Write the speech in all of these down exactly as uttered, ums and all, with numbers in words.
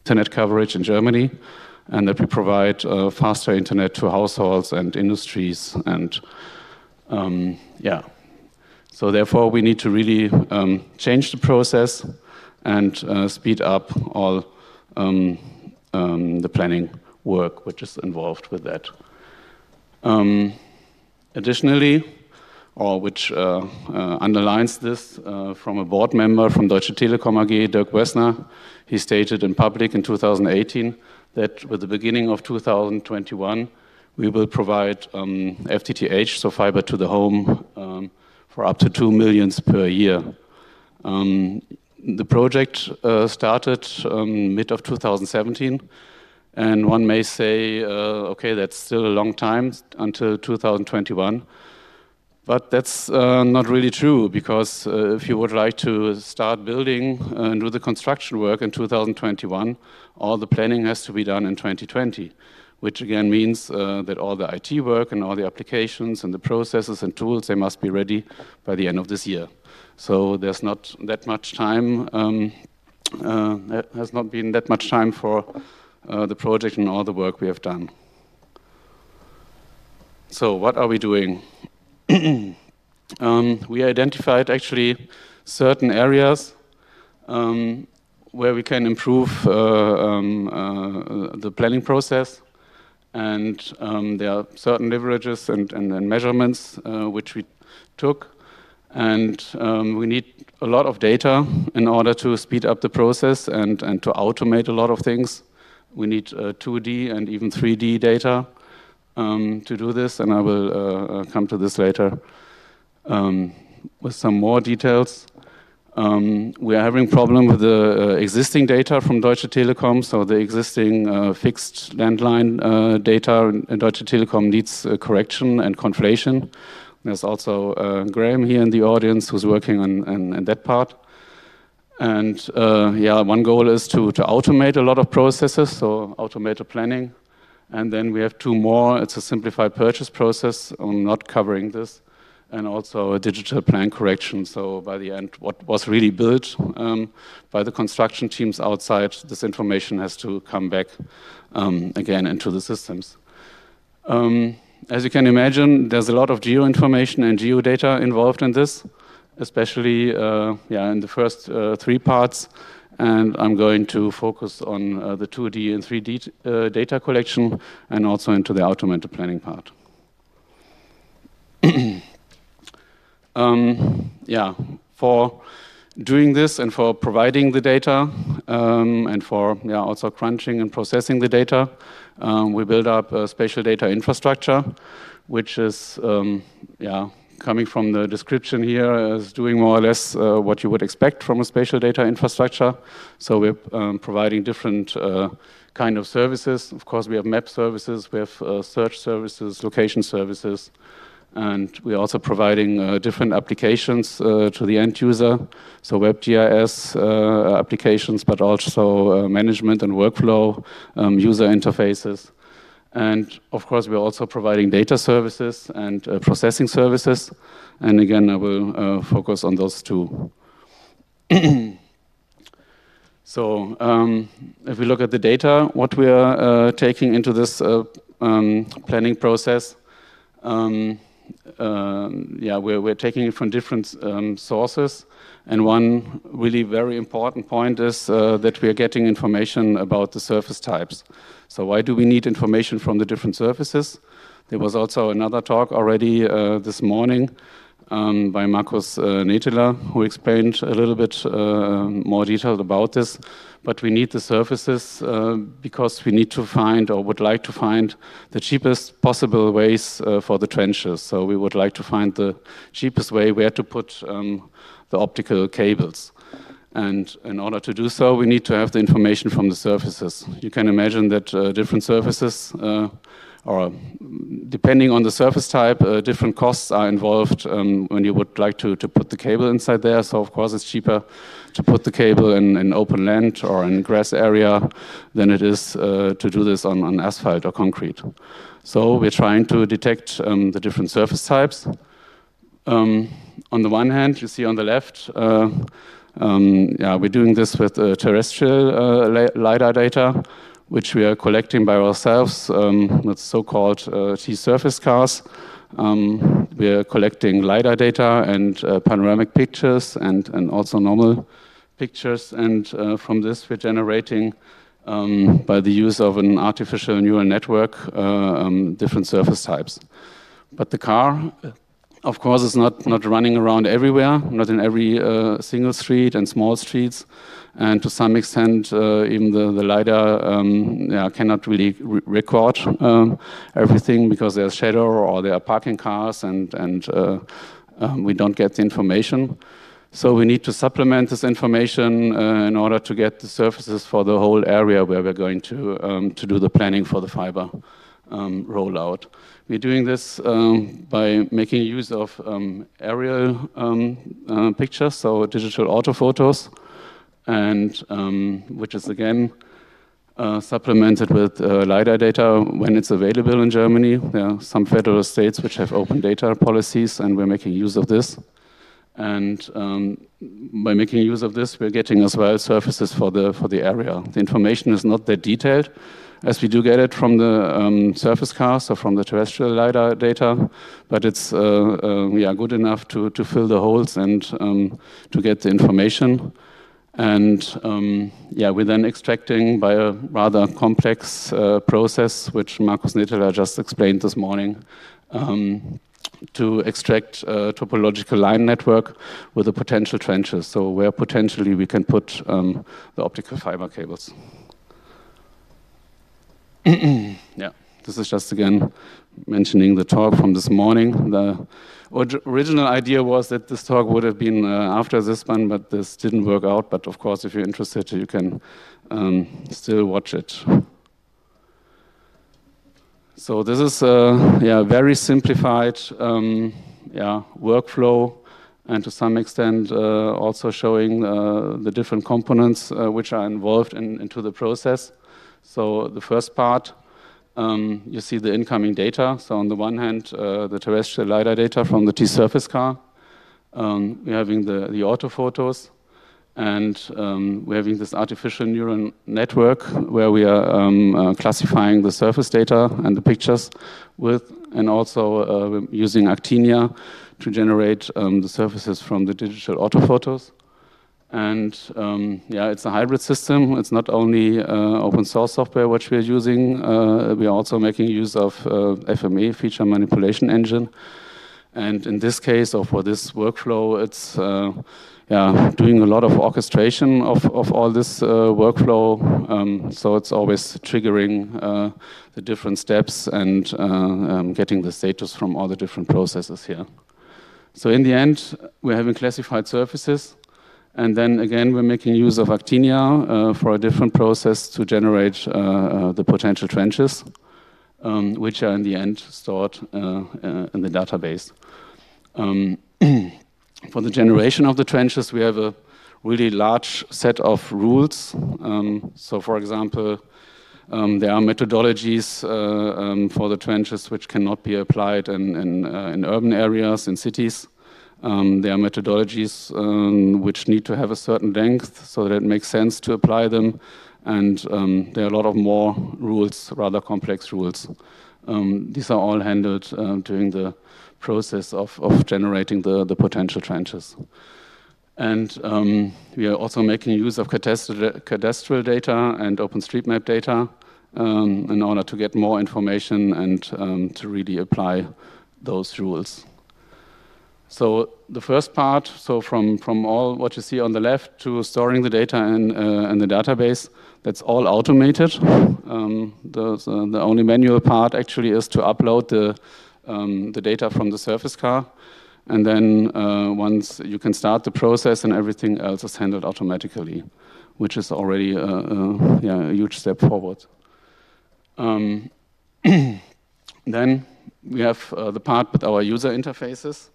internet coverage in Germany, and that we provide uh, faster internet to households and industries. And um, yeah, so therefore we need to really um, change the process and uh, speed up all um, um, the planning work which is involved with that. Um, additionally, or which uh, uh, underlines this uh, from a board member from Deutsche Telekom A G, Dirk Wössner, he stated in public in two thousand eighteen that with the beginning of two thousand twenty-one, we will provide um, F T T H, so fiber to the home, um, for up to two millions per year. Um, the project uh, started um, mid of two thousand seventeen, and one may say, uh, okay, that's still a long time until two thousand twenty-one. But that's uh, not really true, because uh, if you would like to start building uh, and do the construction work in two thousand twenty-one, all the planning has to be done in twenty twenty, which again means uh, that all the I T work and all the applications and the processes and tools, they must be ready by the end of this year. So there's not that much time, um, uh, there has not been that much time for uh, the project and all the work we have done. So what are we doing? um, we identified actually certain areas um, where we can improve uh, um, uh, the planning process, and um, there are certain leverages and, and, and measurements uh, which we took, and um, we need a lot of data in order to speed up the process and, and to automate a lot of things. We need uh, two D and even three D data Um, to do this, and I will uh, come to this later um, with some more details. Um, we are having a problem with the uh, existing data from Deutsche Telekom, so the existing uh, fixed landline uh, data in Deutsche Telekom needs uh, correction and conflation. There's also uh, Graham here in the audience who's working on, on, on that part. And uh, yeah, one goal is to, to automate a lot of processes, so automated planning. And then we have two more. It's a simplified purchase process. I'm not covering this. And also a digital plan correction. So by the end, what was really built um, by the construction teams outside, this information has to come back um, again into the systems. Um, as you can imagine, there's a lot of geo-information and geo-data involved in this, especially uh, yeah, in the first uh, three parts. And I'm going to focus on uh, the two D and three D uh, data collection, and also into the automated planning part. um, yeah, for doing this and for providing the data um, and for yeah, also crunching and processing the data, um, we build up a spatial data infrastructure, which is um, yeah, coming from the description here is doing more or less uh, what you would expect from a spatial data infrastructure. So we're um, providing different uh, kind of services. Of course, we have map services, we have uh, search services, location services, and we're also providing uh, different applications uh, to the end user. So WebGIS uh, applications, but also uh, management and workflow, um, user interfaces. And of course, we're also providing data services and uh, processing services. And again, I will uh, focus on those two. So um, if we look at the data, what we are uh, taking into this uh, um, planning process, um, uh, yeah, we're, we're taking it from different um, sources. And one really very important point is uh, that we are getting information about the surface types. So why do we need information from the different surfaces? There was also another talk already uh, this morning um, by Markus uh, Neteler, who explained a little bit uh, more detailed about this. But we need the surfaces uh, because we need to find, or would like to find, the cheapest possible ways uh, for the trenches. So we would like to find the cheapest way where to put um, the optical cables. And in order to do so, we need to have the information from the surfaces. You can imagine that uh, different surfaces, uh, or depending on the surface type, uh, different costs are involved um, when you would like to, to put the cable inside there. So of course it's cheaper to put the cable in, in open land or in grass area than it is uh, to do this on, on asphalt or concrete. So we're trying to detect um, the different surface types. Um, on the one hand, you see on the left, uh, Um, yeah, we're doing this with uh, terrestrial uh, LiDAR data, which we are collecting by ourselves um, with so-called uh, T-surface cars. Um, we are collecting LiDAR data and uh, panoramic pictures and, and also normal pictures. And uh, from this, we're generating, um, by the use of an artificial neural network, uh, um, different surface types. But the car, of course, is not, not running around everywhere, not in every uh, single street and small streets. And to some extent, uh, even the, the LiDAR um, yeah, cannot really re record um, everything because there's shadow or there are parking cars and, and uh, um, we don't get the information. So we need to supplement this information uh, in order to get the surfaces for the whole area where we're going to, um, to do the planning for the fiber um, rollout. We're doing this um, by making use of um, aerial um, uh, pictures, so digital orthophotos, and um, which is again uh, supplemented with uh, LiDAR data when it's available in Germany. There are some federal states which have open data policies, and we're making use of this. And um, by making use of this, we're getting as well surfaces for the for the area. The information is not that detailed, as we do get it from the um, surface cars or from the terrestrial LiDAR data, but it's uh, uh, yeah, good enough to, to fill the holes and um, to get the information. And um, yeah, we're then extracting by a rather complex uh, process, which Markus Nitteler just explained this morning, um, to extract a topological line network with the potential trenches, so where potentially we can put um, the optical fiber cables. Yeah, this is just again mentioning the talk from this morning. The original idea was that this talk would have been uh, after this one, but this didn't work out. But of course, if you're interested, you can um, still watch it. So this is a yeah, very simplified um, yeah, workflow, and to some extent uh, also showing uh, the different components uh, which are involved in, into the process. So the first part, um, you see the incoming data. So on the one hand, uh, the terrestrial LiDAR data from the T-surface car. Um, we're having the, the orthophotos, and um, we're having this artificial neural network where we are um, uh, classifying the surface data and the pictures with, and also uh, using Actinia to generate um, the surfaces from the digital orthophotos. And um, yeah, it's a hybrid system. It's not only uh, open source software which we're using, uh, we're also making use of uh, F M E, Feature Manipulation Engine. And in this case, or for this workflow, it's uh, yeah, doing a lot of orchestration of, of all this uh, workflow. Um, so it's always triggering uh, the different steps and uh, um, getting the status from all the different processes here. So in the end, we're having classified surfaces. And then again, we're making use of Actinia uh, for a different process to generate uh, uh, the potential trenches, um, which are in the end stored uh, uh, in the database. Um, for the generation of the trenches, we have a really large set of rules. Um, so for example, um, there are methodologies uh, um, for the trenches which cannot be applied in, in, uh, in urban areas, in cities. Um, there are methodologies um, which need to have a certain length so that it makes sense to apply them. And um, there are a lot of more rules, rather complex rules. Um, these are all handled uh, during the process of, of generating the, the potential trenches. And um, we are also making use of cadastral, cadastral data and OpenStreetMap data um, in order to get more information and um, to really apply those rules. So the first part, so from, from all what you see on the left to storing the data in, uh, in the database, that's all automated. Um, the, the, the only manual part actually is to upload the, um, the data from the surface car. And then uh, once you can start the process and everything else is handled automatically, which is already a, a, yeah, a huge step forward. Um, then we have uh, the part with our user interfaces.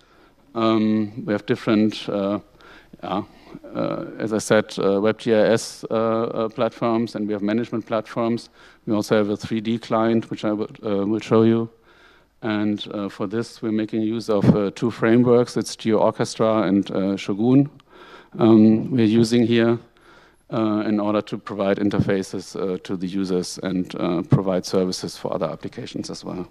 Um, we have different, uh, yeah, uh, as I said, uh, WebGIS uh, uh, platforms, and we have management platforms. We also have a three D client, which I will, uh, will show you. And uh, for this, we're making use of uh, two frameworks. It's GeoOrchestra and uh, Shogun. um, we're using here uh, in order to provide interfaces uh, to the users and uh, provide services for other applications as well.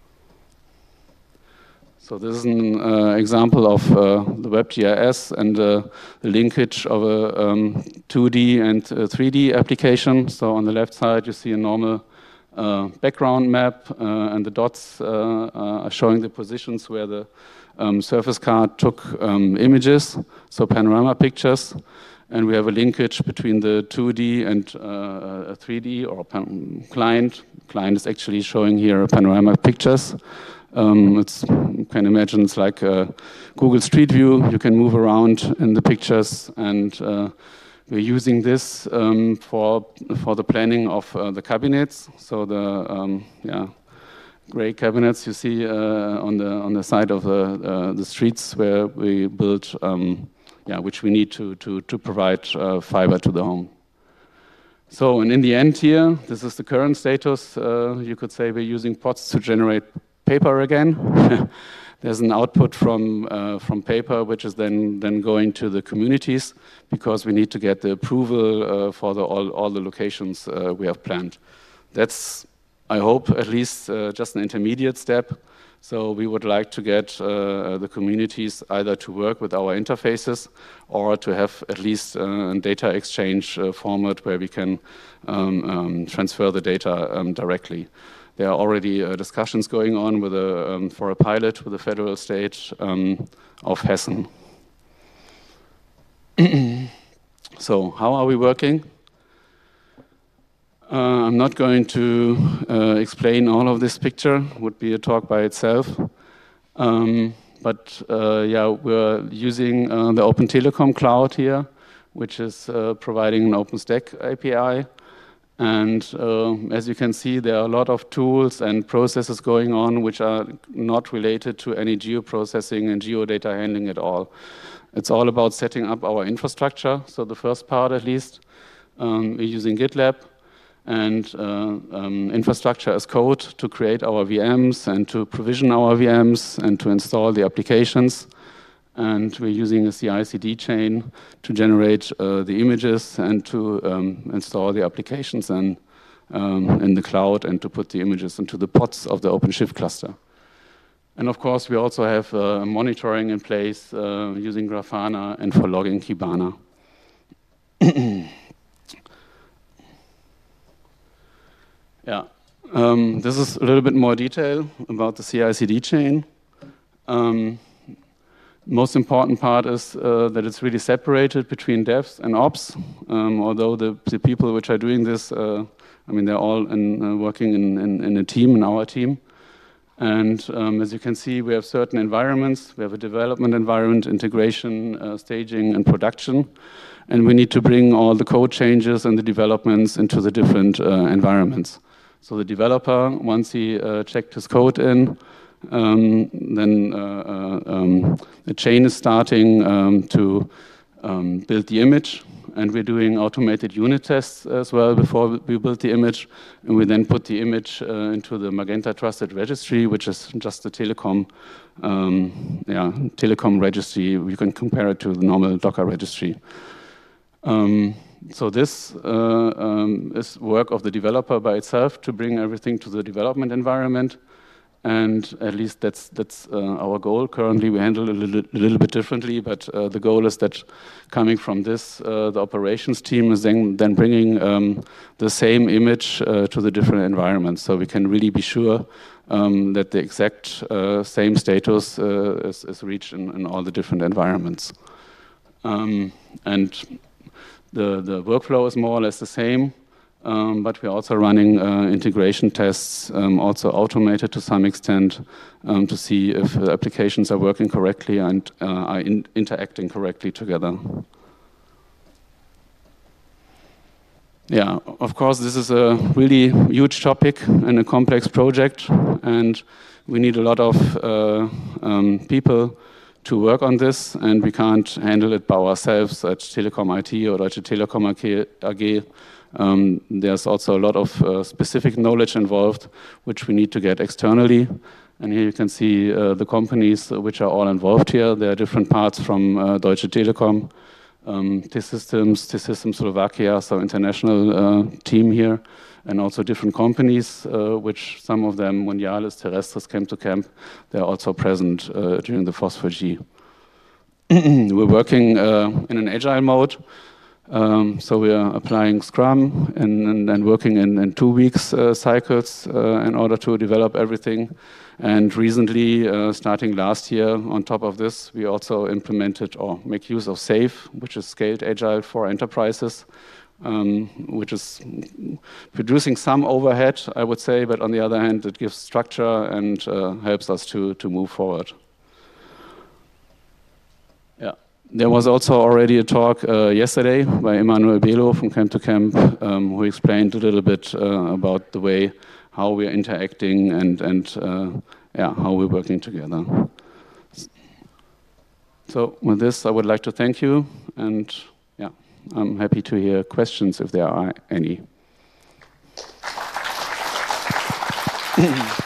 So this is an uh, example of uh, the WebGIS and uh, the linkage of a um, two D and uh, three D application. So on the left side, you see a normal uh, background map, uh, and the dots uh, uh, are showing the positions where the um, surface card took um, images, so panorama pictures. And we have a linkage between the two D and uh, a three D or client. Client is actually showing here panorama pictures. Um, it's, you can imagine it's like a Google Street View. You can move around in the pictures, and uh, we're using this um, for for the planning of uh, the cabinets. So the um, yeah, gray cabinets you see uh, on the on the side of the uh, the streets where we build, um, yeah, which we need to to to provide uh, fiber to the home. So, and in the end here, this is the current status. Uh, you could say we're using pods to generate paper again. There's an output from uh, from paper, which is then then going to the communities, because we need to get the approval uh, for the, all all the locations uh, we have planned. That's, I hope, at least uh, just an intermediate step. So we would like to get uh, the communities either to work with our interfaces or to have at least uh, a data exchange uh, format where we can um, um, transfer the data um, directly. There are already uh, discussions going on with a, um, for a pilot with the federal state um, of Hessen. So how are we working? Uh, I'm not going to uh, explain all of this picture, would be a talk by itself. Um, but uh, yeah, we're using uh, the Open Telecom Cloud here, which is uh, providing an OpenStack A P I. And uh, as you can see, there are a lot of tools and processes going on which are not related to any geoprocessing and geodata handling at all. It's all about setting up our infrastructure. So the first part, at least, um, we're using GitLab and uh, um, infrastructure as code to create our V Ms and to provision our V Ms and to install the applications. And we're using a C I C D chain to generate uh, the images and to um, install the applications and, um, in the cloud and to put the images into the pods of the OpenShift cluster. And of course, we also have uh, monitoring in place uh, using Grafana and for logging Kibana. Yeah, um, this is a little bit more detail about the C I C D chain. Um, Most important part is uh, that it's really separated between devs and ops, um, although the, the people which are doing this, uh, I mean, they're all in, uh, working in, in, in a team, in our team. And um, as you can see, we have certain environments. We have a development environment, integration, uh, staging, and production. And we need to bring all the code changes and the developments into the different uh, environments. So the developer, once he uh, checked his code in, Um, then uh, uh, um, the chain is starting um, to um, build the image, and we're doing automated unit tests as well before we build the image, and we then put the image uh, into the Magenta Trusted Registry, which is just a telecom, um, yeah, telecom registry. You can compare it to the normal Docker registry. Um, so this uh, um, is work of the developer by itself to bring everything to the development environment. And at least that's that's uh, our goal. Currently, we handle it a little, a little bit differently, but uh, the goal is that coming from this, uh, the operations team is then, then bringing um, the same image uh, to the different environments, so we can really be sure um, that the exact uh, same status uh, is, is reached in, in all the different environments. Um, and the, the workflow is more or less the same. Um, but we're also running uh, integration tests, um, also automated to some extent, um, to see if the applications are working correctly and uh, are in interacting correctly together. Yeah, of course, this is a really huge topic and a complex project, and we need a lot of uh, um, people to work on this, and we can't handle it by ourselves at Telekom I T or Deutsche Telekom A G. Um, there's also a lot of uh, specific knowledge involved, which we need to get externally. And here you can see uh, the companies which are all involved here. There are different parts from uh, Deutsche Telekom, um, T-Systems, T-Systems Slovakia, so international uh, team here, and also different companies, uh, which some of them, Mondialis, Terrestris, came to camp. They're also present uh, during the Phosphor G. We're working uh, in an agile mode. Um, so we are applying Scrum and, and, and working in, in two weeks uh, cycles uh, in order to develop everything. And recently, uh, starting last year, on top of this, we also implemented or make use of SAFe, which is Scaled Agile for Enterprises, um, which is producing some overhead, I would say, but on the other hand, it gives structure and uh, helps us to, to move forward. Yeah. There was also already a talk uh, yesterday by Emmanuel Belo from Camp to Camp, um, who explained a little bit uh, about the way how we're interacting and, and uh, yeah, how we're working together. So with this, I would like to thank you, and yeah, I'm happy to hear questions if there are any.